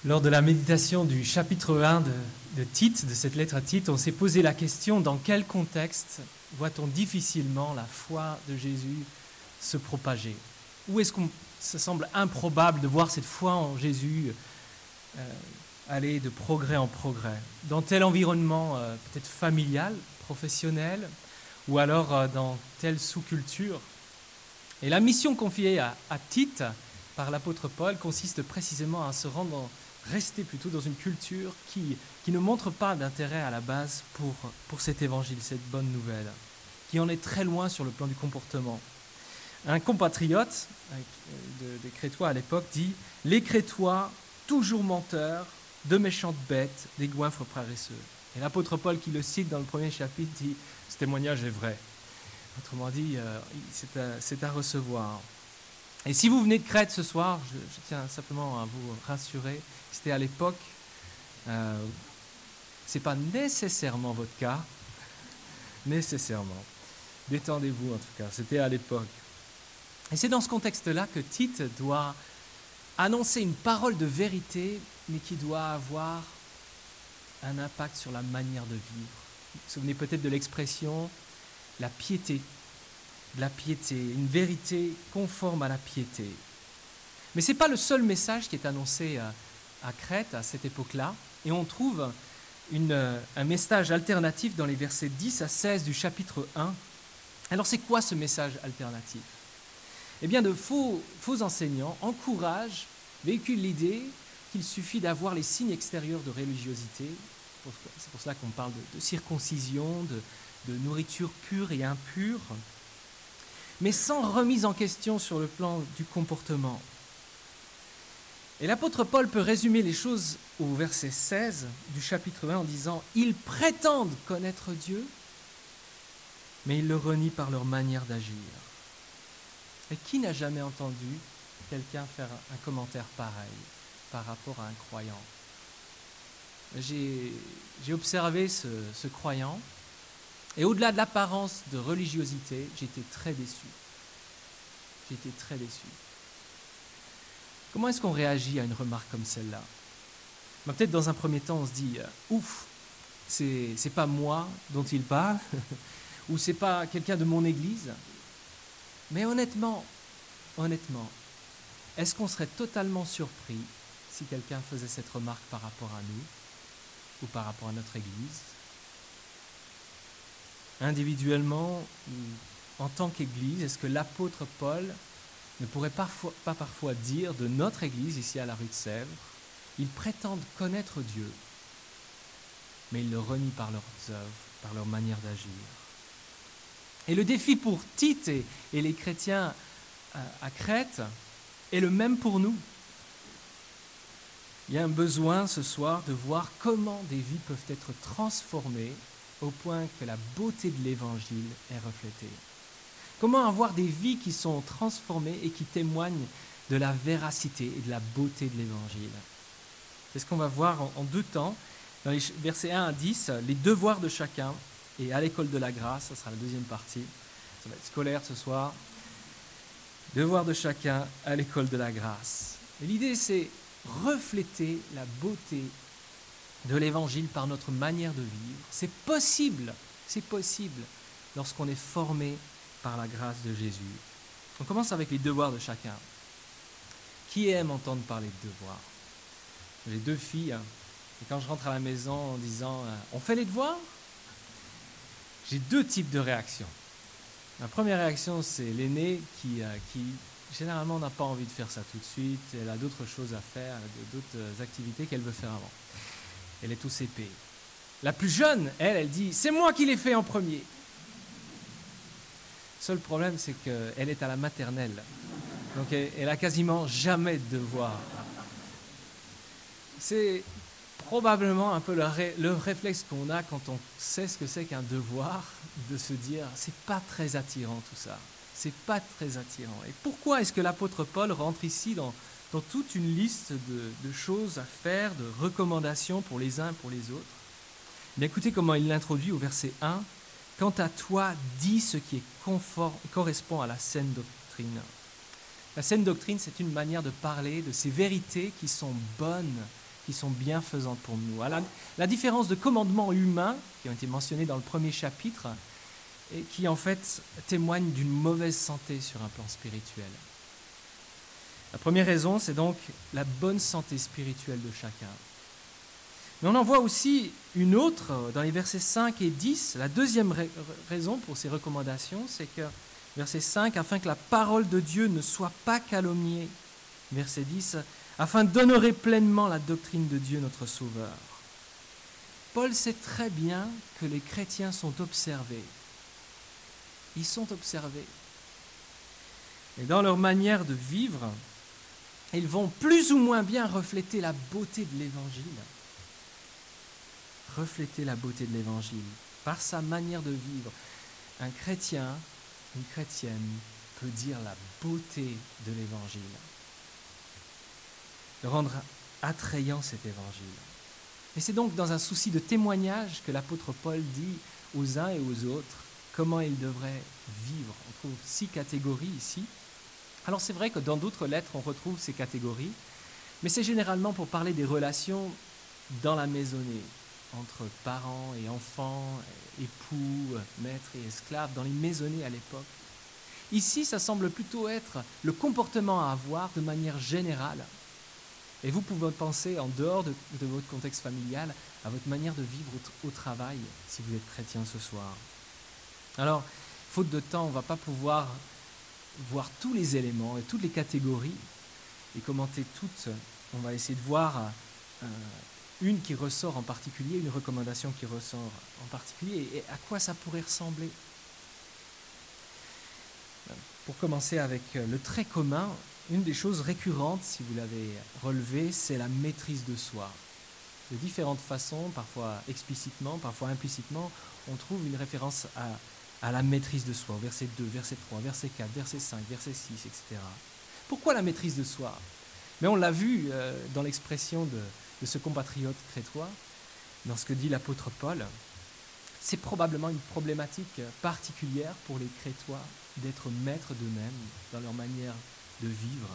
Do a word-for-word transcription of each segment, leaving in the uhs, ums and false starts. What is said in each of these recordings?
Lors de la méditation du chapitre un de, de Tite, de cette lettre à Tite, on s'est posé la question dans quel contexte voit-on difficilement la foi de Jésus se propager? Où est-ce qu'on ça semble improbable de voir cette foi en Jésus euh, aller de progrès en progrès? Dans tel environnement euh, peut-être familial, professionnel, ou alors euh, dans telle sous-culture? Et la mission confiée à, à Tite par l'apôtre Paul consiste précisément à se rendre dans rester plutôt dans une culture qui, qui ne montre pas d'intérêt à la base pour, pour cet évangile, cette bonne nouvelle, qui en est très loin sur le plan du comportement. Un compatriote de, des Crétois à l'époque dit « Les Crétois, toujours menteurs, de méchantes bêtes, des goinfres paresseux ». Et l'apôtre Paul qui le cite dans le premier chapitre dit « Ce témoignage est vrai ». Autrement dit, euh, c'est, à, c'est à recevoir. Et si vous venez de Crète ce soir, je, je tiens simplement à vous rassurer, c'était à l'époque, euh, ce n'est pas nécessairement votre cas, nécessairement. Détendez-vous en tout cas, c'était à l'époque. Et c'est dans ce contexte-là que Tite doit annoncer une parole de vérité, mais qui doit avoir un impact sur la manière de vivre. Vous vous souvenez peut-être de l'expression « la piété ». De la piété, une vérité conforme à la piété. Mais ce n'est pas le seul message qui est annoncé à, à Crète à cette époque-là, et on trouve une, un message alternatif dans les versets dix à seize du chapitre un. Alors c'est quoi ce message alternatif? Eh bien, de faux, faux enseignants encouragent, véhiculent l'idée qu'il suffit d'avoir les signes extérieurs de religiosité, c'est pour cela qu'on parle de, de circoncision, de, de nourriture pure et impure, mais sans remise en question sur le plan du comportement. Et l'apôtre Paul peut résumer les choses au verset seize du chapitre un en disant « Ils prétendent connaître Dieu, mais ils le renient par leur manière d'agir. » Et qui n'a jamais entendu quelqu'un faire un commentaire pareil par rapport à un croyant? J'ai, j'ai observé ce, ce croyant, et au-delà de l'apparence de religiosité, j'étais très déçu. J'étais très déçu. Comment est-ce qu'on réagit à une remarque comme celle-là? Ben, peut-être dans un premier temps, on se dit « Ouf, c'est, c'est pas moi dont il parle, ou c'est pas quelqu'un de mon église. » Mais honnêtement, honnêtement, est-ce qu'on serait totalement surpris si quelqu'un faisait cette remarque par rapport à nous, ou par rapport à notre église? Individuellement, en tant qu'Église, est-ce que l'apôtre Paul ne pourrait parfois, pas parfois dire de notre Église, ici à la rue de Sèvres, ils prétendent connaître Dieu, mais ils le renient par leurs œuvres, par leur manière d'agir. Et le défi pour Tite et, et les chrétiens à, à Crète est le même pour nous. Il y a un besoin ce soir de voir comment des vies peuvent être transformées au point que la beauté de l'Évangile est reflétée. Comment avoir des vies qui sont transformées et qui témoignent de la véracité et de la beauté de l'Évangile? C'est ce qu'on va voir en, en deux temps. Dans les versets un à dix, les devoirs de chacun, et à l'école de la grâce, ça sera la deuxième partie. Ça va être scolaire ce soir. Devoirs de chacun à l'école de la grâce. Et l'idée, c'est refléter la beauté de l'Évangile par notre manière de vivre. C'est possible, c'est possible lorsqu'on est formé par la grâce de Jésus. On commence avec les devoirs de chacun. Qui aime entendre parler de devoirs? J'ai deux filles, et quand je rentre à la maison en disant « On fait les devoirs ?» j'ai deux types de réactions. La première réaction, c'est l'aînée qui, qui généralement n'a pas envie de faire ça tout de suite, elle a d'autres choses à faire, d'autres activités qu'elle veut faire avant. Elle est au C P. La plus jeune, elle, elle dit « C'est moi qui l'ai fait en premier ». Seul problème, c'est qu'elle est à la maternelle. Donc, elle, elle a quasiment jamais de devoirs. C'est probablement un peu le, ré, le réflexe qu'on a quand on sait ce que c'est qu'un devoir, de se dire « C'est pas très attirant tout ça. C'est pas très attirant ». Et pourquoi est-ce que l'apôtre Paul rentre ici dans... dans toute une liste de, de choses à faire, de recommandations pour les uns et pour les autres? Mais écoutez comment il l'introduit au verset un. « Quant à toi, dis ce qui est conforme, correspond à la saine doctrine. » La saine doctrine, c'est une manière de parler de ces vérités qui sont bonnes, qui sont bienfaisantes pour nous. À la, la différence de commandements humains qui ont été mentionnés dans le premier chapitre et qui en fait témoignent d'une mauvaise santé sur un plan spirituel. La première raison, c'est donc la bonne santé spirituelle de chacun. Mais on en voit aussi une autre dans les versets cinq et dix. La deuxième ra- raison pour ces recommandations, c'est que, verset cinq, afin que la parole de Dieu ne soit pas calomniée. Verset dix, afin d'honorer pleinement la doctrine de Dieu notre Sauveur. Paul sait très bien que les chrétiens sont observés. Ils sont observés. Et dans leur manière de vivre, ils vont plus ou moins bien refléter la beauté de l'Évangile. Refléter la beauté de l'Évangile par sa manière de vivre. Un chrétien, une chrétienne peut dire la beauté de l'Évangile. De rendre attrayant cet Évangile. Et c'est donc dans un souci de témoignage que l'apôtre Paul dit aux uns et aux autres comment ils devraient vivre. On trouve six catégories ici. Alors c'est vrai que dans d'autres lettres, on retrouve ces catégories, mais c'est généralement pour parler des relations dans la maisonnée, entre parents et enfants, époux, maîtres et esclaves, dans les maisonnées à l'époque. Ici, ça semble plutôt être le comportement à avoir de manière générale. Et vous pouvez penser, en dehors de, de votre contexte familial, à votre manière de vivre au, au travail, si vous êtes chrétien ce soir. Alors, faute de temps, on ne va pas pouvoir voir tous les éléments et toutes les catégories et commenter toutes. On va essayer de voir euh, une qui ressort en particulier, une recommandation qui ressort en particulier, et à quoi ça pourrait ressembler. Pour commencer avec le très commun, une des choses récurrentes, si vous l'avez relevé, c'est la maîtrise de soi. De différentes façons, parfois explicitement, parfois implicitement, on trouve une référence à, à la maîtrise de soi, verset deux, verset trois, verset quatre, verset cinq, verset six, et cetera. Pourquoi la maîtrise de soi ? Mais on l'a vu euh, dans l'expression de, de ce compatriote crétois, dans ce que dit l'apôtre Paul. C'est probablement une problématique particulière pour les Crétois d'être maîtres d'eux-mêmes dans leur manière de vivre.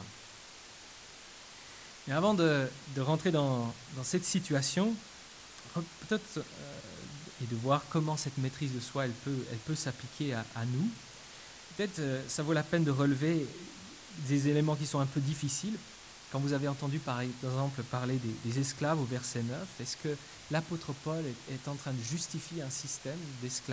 Mais avant de, de rentrer dans, dans cette situation, peut-être euh, et de voir comment cette maîtrise de soi elle peut, elle peut s'appliquer à, à nous, peut-être euh, ça vaut la peine de relever des éléments qui sont un peu difficiles. Quand vous avez entendu par exemple parler des, des esclaves au verset neuf, est-ce que l'apôtre Paul est, est en train de justifier un système d'esclavage ?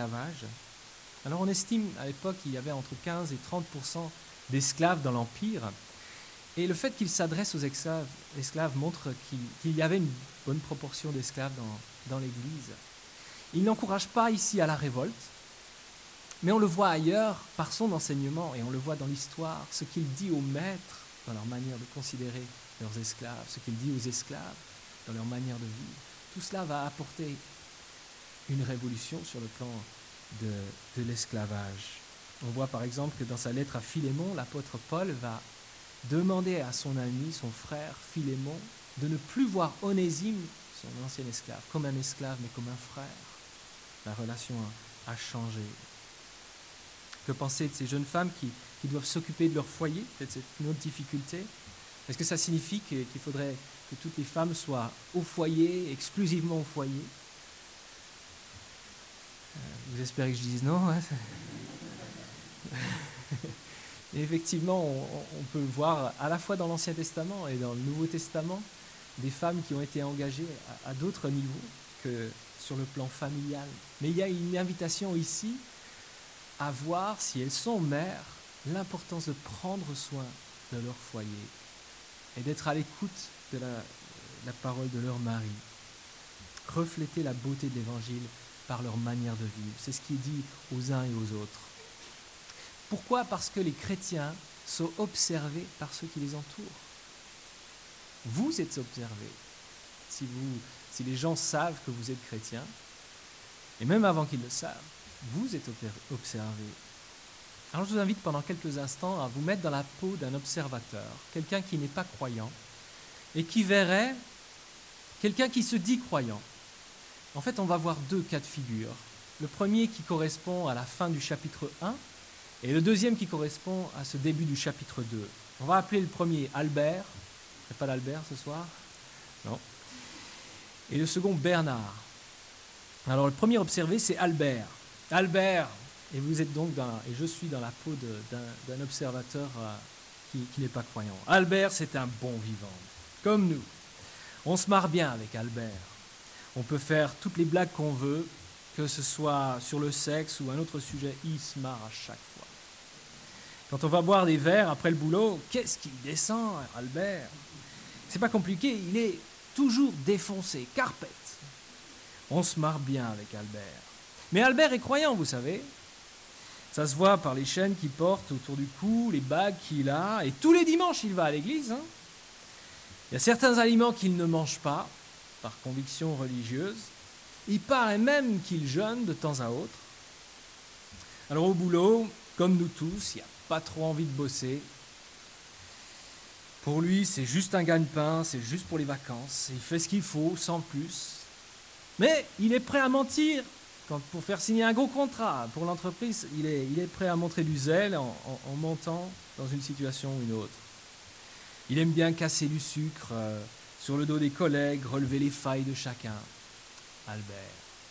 Alors on estime à l'époque qu'il y avait entre quinze et trente pour cent d'esclaves dans l'Empire. Et le fait qu'il s'adresse aux esclaves, esclaves montre qu'il, qu'il y avait une bonne proportion d'esclaves dans, dans l'Église. Il n'encourage pas ici à la révolte, mais on le voit ailleurs par son enseignement, et on le voit dans l'histoire, ce qu'il dit aux maîtres dans leur manière de considérer leurs esclaves, ce qu'il dit aux esclaves dans leur manière de vivre. Tout cela va apporter une révolution sur le plan de, de l'esclavage. On voit par exemple que dans sa lettre à Philémon, l'apôtre Paul va demander à son ami, son frère Philémon, de ne plus voir Onésime, son ancien esclave, comme un esclave, mais comme un frère. La relation a, a changé. Que penser de ces jeunes femmes qui, qui doivent s'occuper de leur foyer ? Peut-être c'est une autre difficulté. Est-ce que ça signifie que, qu'il faudrait que toutes les femmes soient au foyer, exclusivement au foyer ? euh, Vous espérez que je dise non, hein ? Et effectivement, on, on peut voir à la fois dans l'Ancien Testament et dans le Nouveau Testament des femmes qui ont été engagées à, à d'autres niveaux que sur le plan familial. Mais il y a une invitation ici à voir, si elles sont mères, l'importance de prendre soin de leur foyer et d'être à l'écoute de la, la parole de leur mari. Refléter la beauté de l'Évangile par leur manière de vivre. C'est ce qui est dit aux uns et aux autres. Pourquoi ? Parce que les chrétiens sont observés par ceux qui les entourent. Vous êtes observés. Si, vous, si les gens savent que vous êtes chrétien, et même avant qu'ils le savent, vous êtes observés. Alors je vous invite pendant quelques instants à vous mettre dans la peau d'un observateur, quelqu'un qui n'est pas croyant, et qui verrait quelqu'un qui se dit croyant. En fait, on va voir deux cas de figure. Le premier qui correspond à la fin du chapitre un, et le deuxième qui correspond à ce début du chapitre deux. On va appeler le premier Albert. Il n'y a pas d'Albert ce soir ? Non. et le second Bernard. Alors le premier observé, c'est Albert. Albert, et vous êtes donc dans, et je suis dans la peau de, d'un, d'un observateur euh, qui, qui n'est pas croyant. Albert, c'est un bon vivant, comme nous. On se marre bien avec Albert. On peut faire toutes les blagues qu'on veut, que ce soit sur le sexe ou un autre sujet, il se marre à chaque fois. Quand on va boire des verres après le boulot, qu'est-ce qu'il descend, Albert? C'est pas compliqué, il est toujours défoncé, carpette. On se marre bien avec Albert. Mais Albert est croyant, vous savez. Ça se voit par les chaînes qu'il porte autour du cou, les bagues qu'il a, et tous les dimanches il va à l'église. Hein. Il y a certains aliments qu'il ne mange pas, par conviction religieuse. Il paraît même qu'il jeûne de temps à autre. Alors au boulot, comme nous tous, il n'a pas trop envie de bosser. Pour lui, c'est juste un gagne-pain, c'est juste pour les vacances. Il fait ce qu'il faut, sans plus. Mais il est prêt à mentir quand, pour faire signer un gros contrat. Pour l'entreprise, il est, il est prêt à montrer du zèle en, en, en mentant dans une situation ou une autre. Il aime bien casser du sucre euh, sur le dos des collègues, relever les failles de chacun. Albert.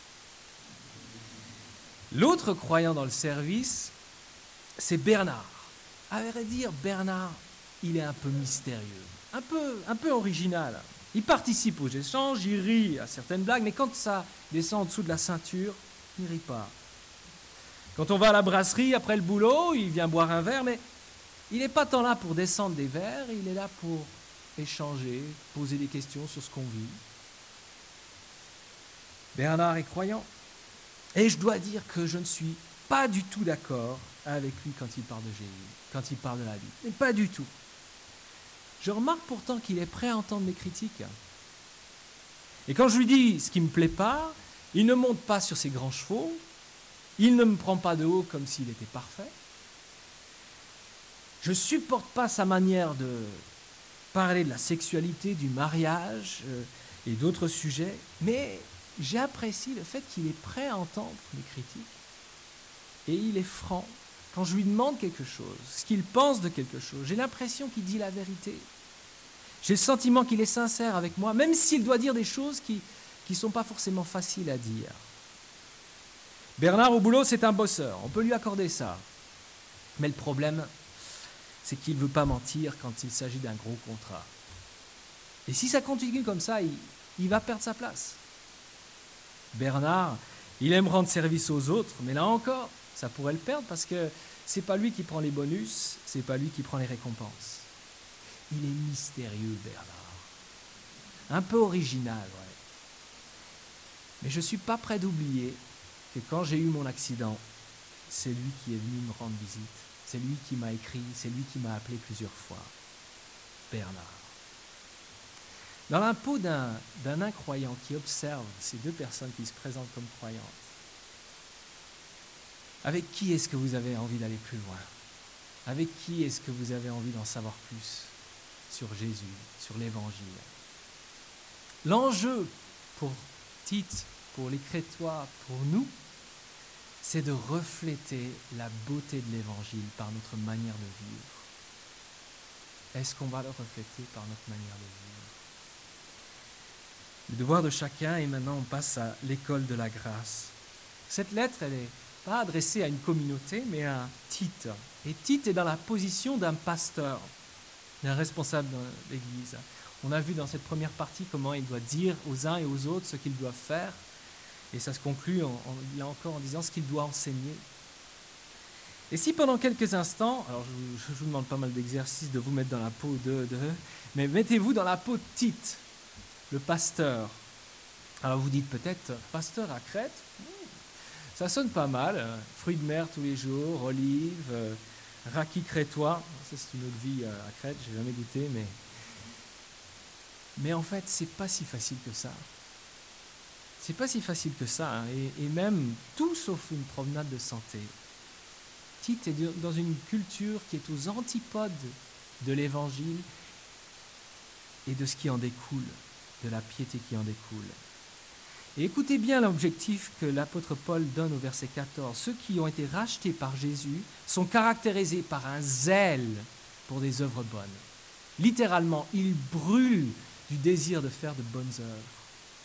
L'autre croyant dans le service, c'est Bernard. À vrai dire, Bernard, il est un peu mystérieux, un peu, un peu original. Il participe aux échanges, il rit à certaines blagues, mais quand ça descend en dessous de la ceinture, il ne rit pas. Quand on va à la brasserie après le boulot, il vient boire un verre, mais il n'est pas tant là pour descendre des verres, il est là pour échanger, poser des questions sur ce qu'on vit. Bernard est croyant. Et je dois dire que je ne suis pas du tout d'accord avec lui quand il parle de Jésus, quand il parle de la Bible. Mais pas du tout. Je remarque pourtant qu'il est prêt à entendre mes critiques. Et quand je lui dis ce qui ne me plaît pas, il ne monte pas sur ses grands chevaux, il ne me prend pas de haut comme s'il était parfait. Je ne supporte pas sa manière de parler de la sexualité, du mariage euh, et d'autres sujets, mais j'apprécie le fait qu'il est prêt à entendre mes critiques. Et il est franc. Quand je lui demande quelque chose, ce qu'il pense de quelque chose, j'ai l'impression qu'il dit la vérité. J'ai le sentiment qu'il est sincère avec moi, même s'il doit dire des choses qui ne sont pas forcément faciles à dire. Bernard au boulot, c'est un bosseur, on peut lui accorder ça. Mais le problème, c'est qu'il ne veut pas mentir quand il s'agit d'un gros contrat. Et si ça continue comme ça, il, il va perdre sa place. Bernard, il aime rendre service aux autres, mais là encore, ça pourrait le perdre parce que c'est pas lui qui prend les bonus, c'est pas lui qui prend les récompenses. Il est mystérieux, Bernard. Un peu original, ouais. Mais je suis pas prêt d'oublier que quand j'ai eu mon accident, c'est lui qui est venu me rendre visite. C'est lui qui m'a écrit, c'est lui qui m'a appelé plusieurs fois. Bernard. Dans la peau d'un, d'un incroyant qui observe ces deux personnes qui se présentent comme croyantes, avec qui est-ce que vous avez envie d'aller plus loin? Avec qui est-ce que vous avez envie d'en savoir plus sur Jésus, sur l'Évangile? L'enjeu pour Tite, pour les Crétois, pour nous, c'est de refléter la beauté de l'Évangile par notre manière de vivre. Est-ce qu'on va le refléter par notre manière de vivre? Le devoir de chacun, et maintenant on passe à l'école de la grâce. Cette lettre, elle n'est pas adressée à une communauté, mais à Tite. Et Tite est dans la position d'un pasteur, d'un responsable de l'Église. On a vu dans cette première partie comment il doit dire aux uns et aux autres ce qu'ils doivent faire. Et ça se conclut en, en, là encore en disant ce qu'il doit enseigner. Et si pendant quelques instants, alors je ne vous demande pas mal d'exercices de vous mettre dans la peau de, de, mais mettez-vous dans la peau de Tite, le pasteur. Alors vous dites peut-être, pasteur à Crète, ça sonne pas mal, euh, fruits de mer tous les jours, olives, euh, raki crétois, ça c'est une autre vie euh, à Crète, j'ai jamais goûté, mais mais en fait c'est pas si facile que ça. C'est pas si facile que ça, hein, et, et même tout sauf une promenade de santé. Tite est dans une culture qui est aux antipodes de l'Évangile et de ce qui en découle, de la piété qui en découle. Et écoutez bien l'objectif que l'apôtre Paul donne au verset quatorze. Ceux qui ont été rachetés par Jésus sont caractérisés par un zèle pour des œuvres bonnes. Littéralement, ils brûlent du désir de faire de bonnes œuvres.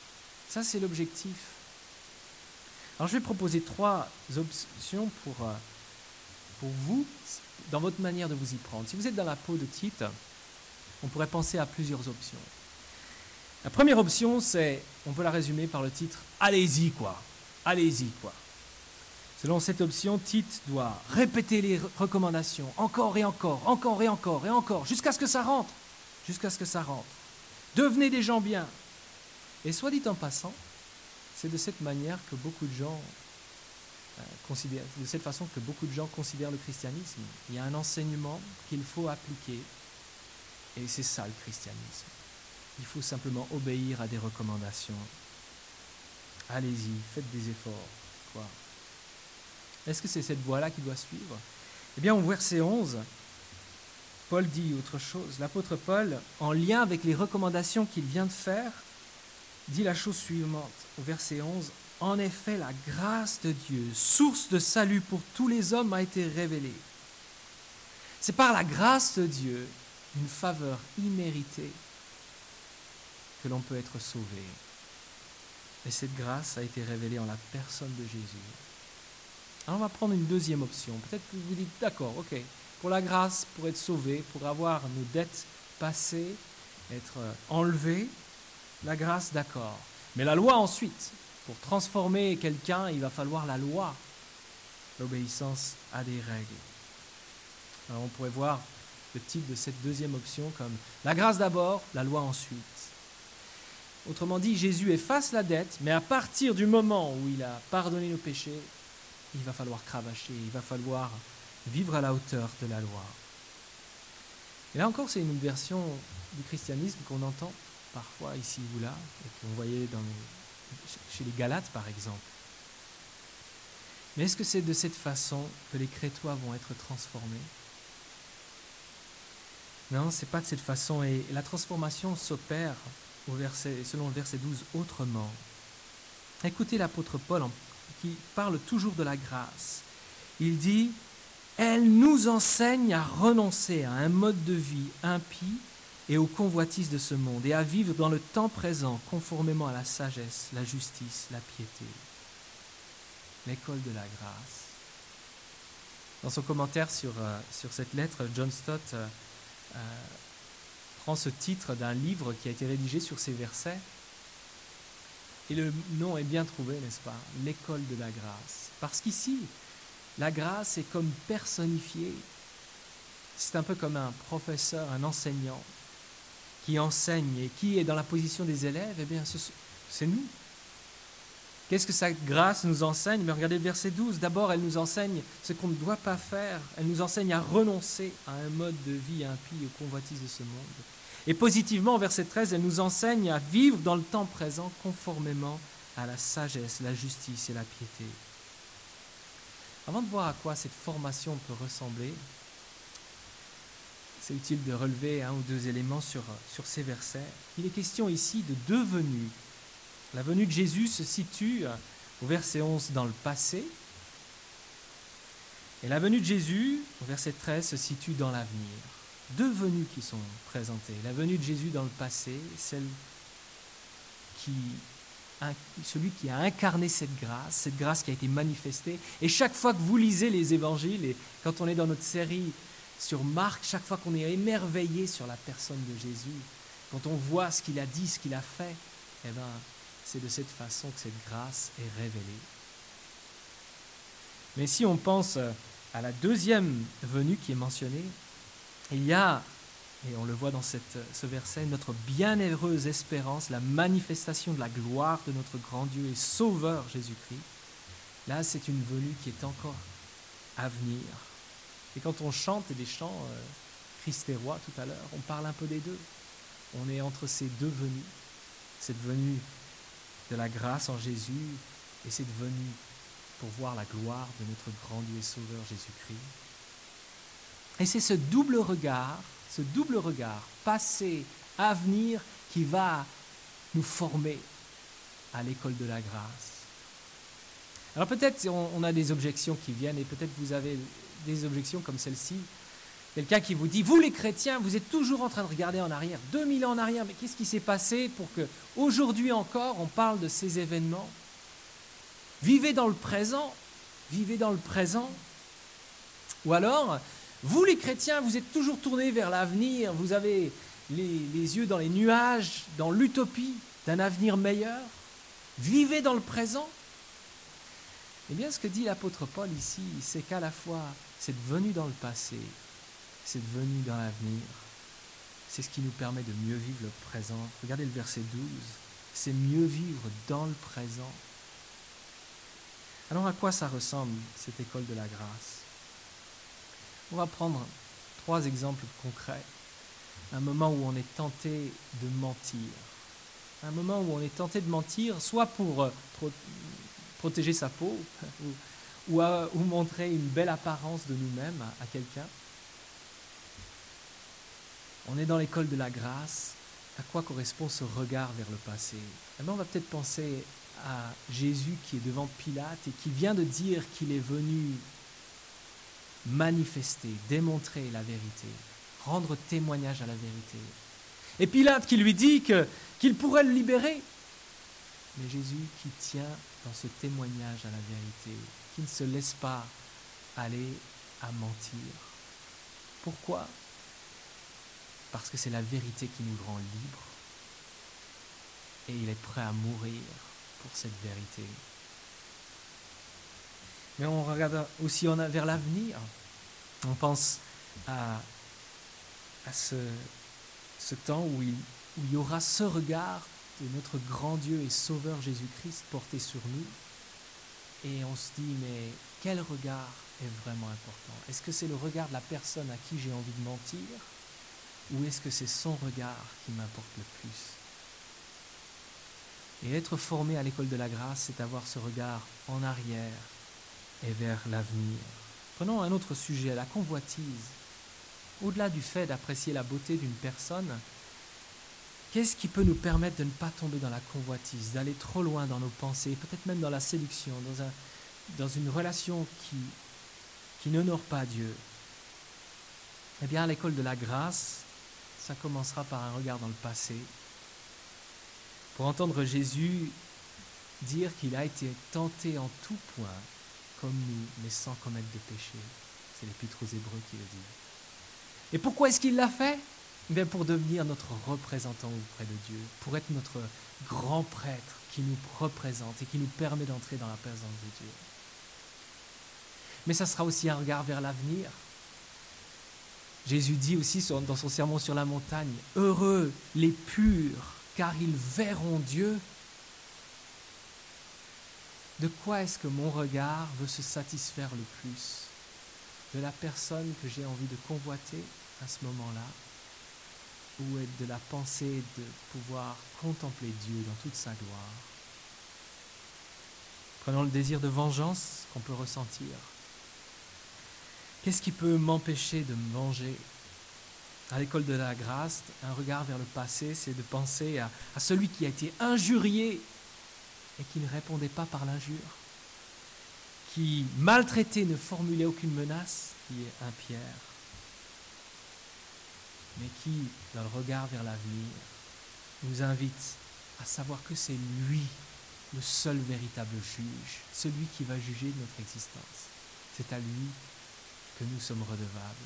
Ça, c'est l'objectif. Alors, je vais proposer trois options pour, euh, pour vous, dans votre manière de vous y prendre. Si vous êtes dans la peau de Tite, on pourrait penser à plusieurs options. La première option, c'est, on peut la résumer par le titre « Allez-y, quoi ». Allez-y, quoi. Selon cette option, Tite doit répéter les recommandations encore et encore, encore et encore et encore, jusqu'à ce que ça rentre, jusqu'à ce que ça rentre. Devenez des gens bien. Et soit dit en passant, c'est de cette manière que beaucoup de gens euh, considèrent, de cette façon que beaucoup de gens considèrent le christianisme. Il y a un enseignement qu'il faut appliquer, et c'est ça le christianisme. Il faut simplement obéir à des recommandations. Allez-y, faites des efforts. Quoi. Est-ce que c'est cette voie-là qui doit suivre ? Eh bien, au verset onze, Paul dit autre chose. L'apôtre Paul, en lien avec les recommandations qu'il vient de faire, dit la chose suivante, au verset onze. « En effet, la grâce de Dieu, source de salut pour tous les hommes, a été révélée. » C'est par la grâce de Dieu, une faveur imméritée, que l'on peut être sauvé. Et cette grâce a été révélée en la personne de Jésus. Alors on va prendre une deuxième option. Peut-être que vous dites, d'accord, ok, pour la grâce, pour être sauvé, pour avoir nos dettes passées, être enlevées, la grâce, d'accord. Mais la loi ensuite, pour transformer quelqu'un, il va falloir la loi, l'obéissance à des règles. Alors on pourrait voir le titre de cette deuxième option comme « La grâce d'abord, la loi ensuite ». Autrement dit, Jésus efface la dette, mais à partir du moment où il a pardonné nos péchés, il va falloir cravacher, il va falloir vivre à la hauteur de la loi. Et là encore, c'est une version du christianisme qu'on entend parfois ici ou là, et qu'on voyait dans les, chez les Galates par exemple. Mais est-ce que c'est de cette façon que les Crétois vont être transformés ? Non, ce n'est pas de cette façon, et la transformation s'opère au verset, selon le verset douze autrement. Écoutez l'apôtre Paul en, qui parle toujours de la grâce. Il dit « Elle nous enseigne à renoncer à un mode de vie impie et aux convoitises de ce monde, et à vivre dans le temps présent conformément à la sagesse, la justice, la piété. » L'école de la grâce. Dans son commentaire sur, euh, sur cette lettre, John Stott euh, euh, prend ce titre d'un livre qui a été rédigé sur ces versets. Et le nom est bien trouvé, n'est-ce pas ? L'école de la grâce. Parce qu'ici, la grâce est comme personnifiée. C'est un peu comme un professeur, un enseignant qui enseigne et qui est dans la position des élèves. Eh bien, c'est nous. Qu'est-ce que sa grâce nous enseigne ? Mais regardez le verset douze. D'abord, elle nous enseigne ce qu'on ne doit pas faire. Elle nous enseigne à renoncer à un mode de vie impie aux convoitises de ce monde. Et positivement, au verset treize, elle nous enseigne à vivre dans le temps présent conformément à la sagesse, la justice et la piété. Avant de voir à quoi cette formation peut ressembler, c'est utile de relever un ou deux éléments sur, sur ces versets. Il est question ici de deux venues. La venue de Jésus se situe au verset onze dans le passé, et la venue de Jésus, au verset treize, se situe dans l'avenir. Deux venues qui sont présentées. La venue de Jésus dans le passé, celle qui, celui qui a incarné cette grâce, cette grâce qui a été manifestée. Et chaque fois que vous lisez les évangiles, et quand on est dans notre série sur Marc, chaque fois qu'on est émerveillé sur la personne de Jésus, quand on voit ce qu'il a dit, ce qu'il a fait, eh bien, c'est de cette façon que cette grâce est révélée. Mais si on pense à la deuxième venue qui est mentionnée, il y a, et on le voit dans cette, ce verset, notre bienheureuse espérance, la manifestation de la gloire de notre grand Dieu et Sauveur Jésus-Christ. Là, c'est une venue qui est encore à venir. Et quand on chante des chants euh, Christ est roi tout à l'heure, on parle un peu des deux. On est entre ces deux venues, cette venue de la grâce en Jésus et cette venue pour voir la gloire de notre grand Dieu et Sauveur Jésus-Christ. Et c'est ce double regard, ce double regard, passé, avenir, qui va nous former à l'école de la grâce. Alors peut-être on, on a des objections qui viennent, et peut-être vous avez des objections comme celle-ci. Quelqu'un qui vous dit, vous les chrétiens, vous êtes toujours en train de regarder en arrière, deux mille ans en arrière, mais qu'est-ce qui s'est passé pour que aujourd'hui encore on parle de ces événements? Vivez dans le présent, vivez dans le présent. Ou alors, vous les chrétiens, vous êtes toujours tournés vers l'avenir, vous avez les, les yeux dans les nuages, dans l'utopie d'un avenir meilleur. Vivez dans le présent. Eh bien, ce que dit l'apôtre Paul ici, c'est qu'à la fois, c'est devenu dans le passé, c'est devenu dans l'avenir. C'est ce qui nous permet de mieux vivre le présent. Regardez le verset douze. C'est mieux vivre dans le présent. Alors, à quoi ça ressemble, cette école de la grâce? On va prendre trois exemples concrets. Un moment où on est tenté de mentir. Un moment où on est tenté de mentir, soit pour euh, pro- protéger sa peau, ou, ou, à, ou montrer une belle apparence de nous-mêmes à, à quelqu'un. On est dans l'école de la grâce. À quoi correspond ce regard vers le passé? Eh bien, on va peut-être penser à Jésus qui est devant Pilate et qui vient de dire qu'il est venu manifester, démontrer la vérité, rendre témoignage à la vérité. Et Pilate qui lui dit que, qu'il pourrait le libérer. Mais Jésus qui tient dans ce témoignage à la vérité, qui ne se laisse pas aller à mentir. Pourquoi? Parce que c'est la vérité qui nous rend libres. Et il est prêt à mourir pour cette vérité. Mais on regarde aussi on a vers l'avenir. On pense à, à ce, ce temps où il, où il y aura ce regard de notre grand Dieu et Sauveur Jésus-Christ porté sur nous. Et on se dit, mais quel regard est vraiment important? Est-ce que c'est le regard de la personne à qui j'ai envie de mentir? Ou est-ce que c'est son regard qui m'importe le plus? Et être formé à l'école de la grâce, c'est avoir ce regard en arrière et vers l'avenir. Prenons un autre sujet, la convoitise. Au-delà du fait d'apprécier la beauté d'une personne, qu'est-ce qui peut nous permettre de ne pas tomber dans la convoitise, d'aller trop loin dans nos pensées, peut-être même dans la séduction, dans, un, dans une relation qui, qui n'honore pas Dieu? Eh bien, à l'école de la grâce, ça commencera par un regard dans le passé, pour entendre Jésus dire qu'il a été tenté en tout point, comme nous, mais sans commettre de péché. C'est l'Épître aux Hébreux qui le dit. Et pourquoi est-ce qu'il l'a fait? Eh bien, pour devenir notre représentant auprès de Dieu, pour être notre grand prêtre qui nous représente et qui nous permet d'entrer dans la présence de Dieu. Mais ça sera aussi un regard vers l'avenir. Jésus dit aussi dans son sermon sur la montagne, « Heureux les purs, car ils verront Dieu. » De quoi est-ce que mon regard veut se satisfaire le plus? De la personne que j'ai envie de convoiter à ce moment-là, ou de la pensée de pouvoir contempler Dieu dans toute sa gloire? Prenons le désir de vengeance qu'on peut ressentir. Qu'est-ce qui peut m'empêcher de me venger? À l'école de la grâce, un regard vers le passé, c'est de penser à, à celui qui a été injurié et qui ne répondait pas par l'injure, qui, maltraité, ne formulait aucune menace, qui est un Pierre, mais qui, dans le regard vers l'avenir, nous invite à savoir que c'est lui, le seul véritable juge, celui qui va juger notre existence. C'est à lui que nous sommes redevables.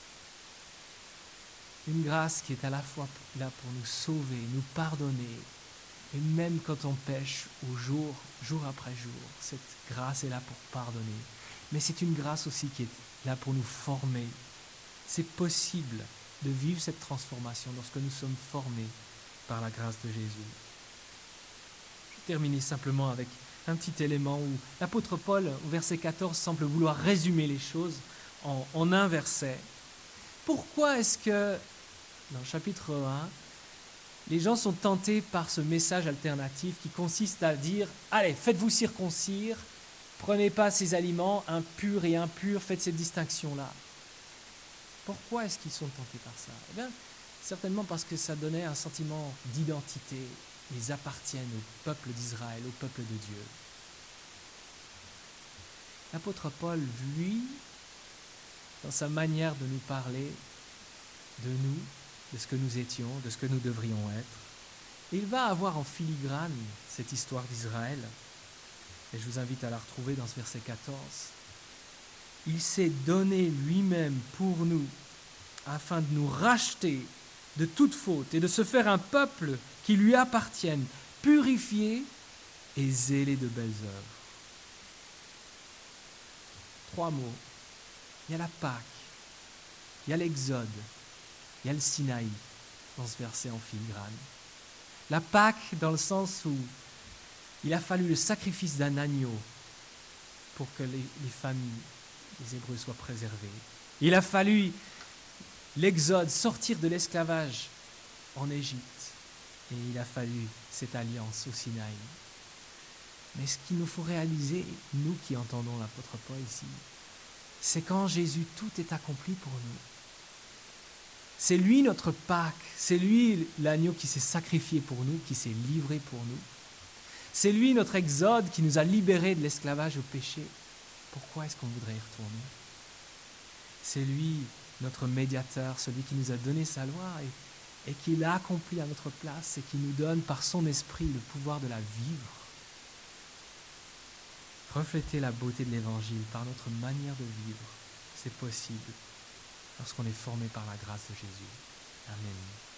Une grâce qui est à la fois là pour nous sauver, nous pardonner, et même quand on pêche au jour, jour après jour, cette grâce est là pour pardonner. Mais c'est une grâce aussi qui est là pour nous former. C'est possible de vivre cette transformation lorsque nous sommes formés par la grâce de Jésus. Je vais terminer simplement avec un petit élément où l'apôtre Paul, au verset quatorze, semble vouloir résumer les choses en, en un verset. Pourquoi est-ce que, dans le chapitre un, les gens sont tentés par ce message alternatif qui consiste à dire « Allez, faites-vous circoncire, prenez pas ces aliments, impurs et impurs, faites cette distinction-là. » Pourquoi est-ce qu'ils sont tentés par ça? Eh bien, certainement parce que ça donnait un sentiment d'identité. Ils appartiennent au peuple d'Israël, au peuple de Dieu. L'apôtre Paul, lui, dans sa manière de nous parler, de nous, de ce que nous étions, de ce que nous devrions être. Et il va avoir en filigrane cette histoire d'Israël. Et je vous invite à la retrouver dans ce verset quatorze. Il s'est donné lui-même pour nous, afin de nous racheter de toute faute et de se faire un peuple qui lui appartienne, purifié et zélé de belles œuvres. Trois mots. Il y a la Pâque, il y a l'Exode, il y a le Sinaï dans ce verset en filigrane. La Pâque dans le sens où il a fallu le sacrifice d'un agneau pour que les, les familles des Hébreux soient préservées. Il a fallu l'Exode, sortir de l'esclavage en Égypte. Et il a fallu cette alliance au Sinaï. Mais ce qu'il nous faut réaliser, nous qui entendons l'apôtre Paul ici, c'est qu'en Jésus, tout est accompli pour nous. C'est lui notre Pâque, c'est lui l'agneau qui s'est sacrifié pour nous, qui s'est livré pour nous. C'est lui notre Exode qui nous a libérés de l'esclavage au péché. Pourquoi est-ce qu'on voudrait y retourner? C'est lui notre médiateur, celui qui nous a donné sa loi et, et qui l'a accompli à notre place et qui nous donne par son esprit le pouvoir de la vivre. Refléter la beauté de l'Évangile par notre manière de vivre, c'est possible lorsqu'on est formé par la grâce de Jésus. Amen.